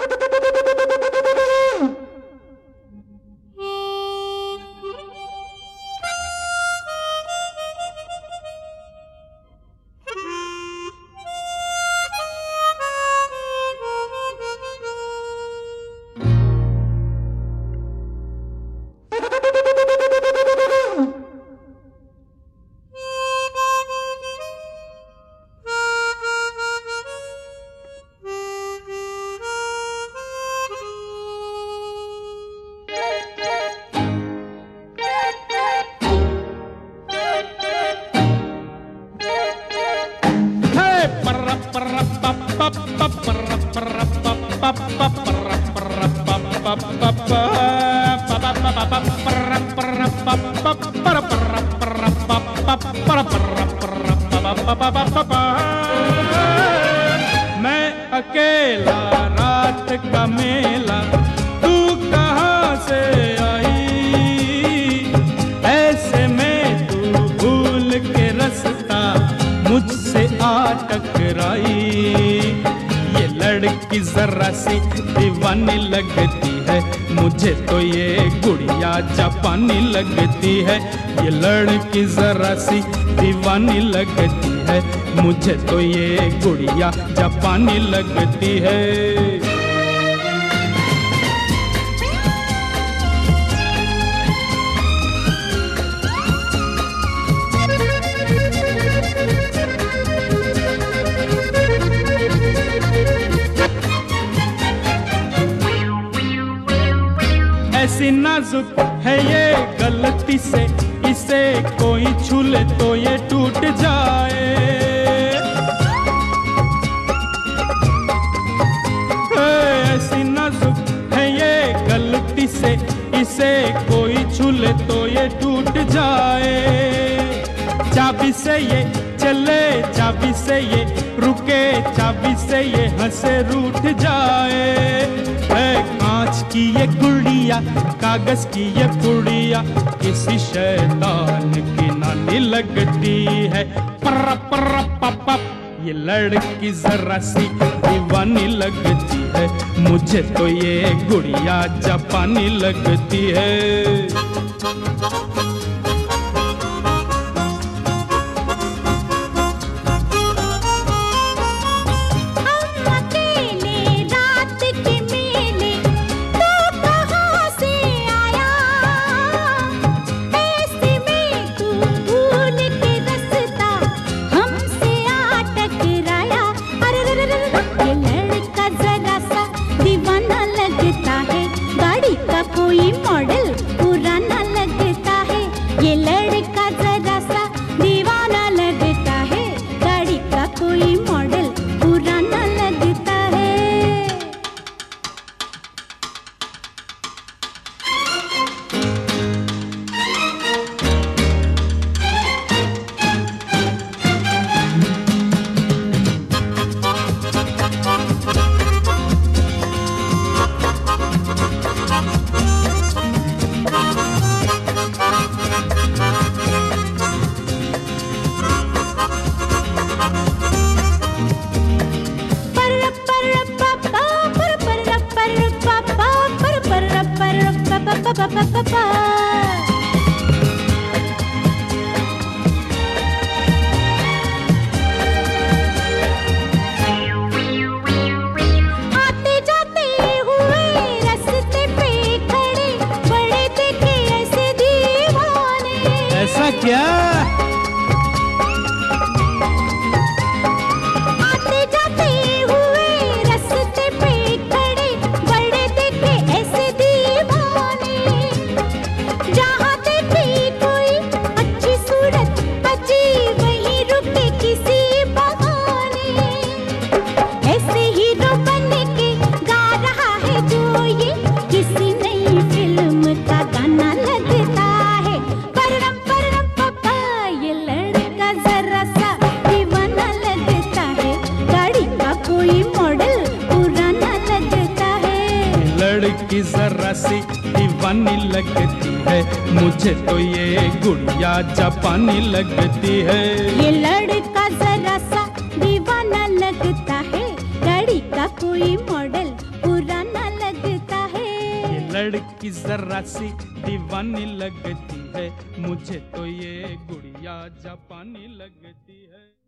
मैं अकेला रात का मेला, तू कहाँ से आई? ऐसे में तू भूल के रास्ता मुझसे आ टकराई। ये लड़की जरा सी दीवानी लगती है, मुझे तो ये गुड़िया जापानी लगती है। ये लड़की जरा सी दीवानी लगती है, मुझे तो ये गुड़िया जापानी लगती है। ऐसी नाजुक है ये गलती से, इसे कोई छू ले तो ये टूट जाए। ऐसी नाजुक है ये गलती से, इसे कोई छू ले तो ये टूट जाए। चाबी से ये चले, चाबी से ये रुके, चाबी से ये हंसे रूठ जाए। कांच की ये गुड़िया, कागज की ये पुड़िया, किसी शैतान की नानी लगती है। पर पर पप, ये लड़की जरा सी दीवानी लगती है, मुझे तो ये गुड़िया जापानी लगती है। कोई मॉडल पुराना लगता है, ये लड़का जरा सा दीवाना लगता है। गाड़ी का कोई मॉडल पुराना लगता है। आते जाते हुए रास्ते पे खड़े, बड़े देखे ऐसे दीवाने। ऐसा क्या? आते जाते हुए रास्ते पे खड़े, बड़े देखे ऐसे दीवाने। जहाँ देखे कोई अच्छी सूरत अजी, वहीं रुके किसी बहाने। ऐसे हीरो बन के गा रहा है जो ये, किसी नई फिल्म का गाना लगता है। परम परम पापा, ये लड़का जरा सा दीवाना लगता है। गाड़ी का कोई मॉडल पुराना लगता है। लड़की जरा सी दीवानी लगती है, मुझे तो ये गुड़िया जापानी लगती है। ये लड़का जरा सा दीवाना लगता है, गाड़ी का कोई मॉडल पुराना लड़की जरा सी दीवानी लगती है, मुझे तो ये गुड़िया जापानी लगती है।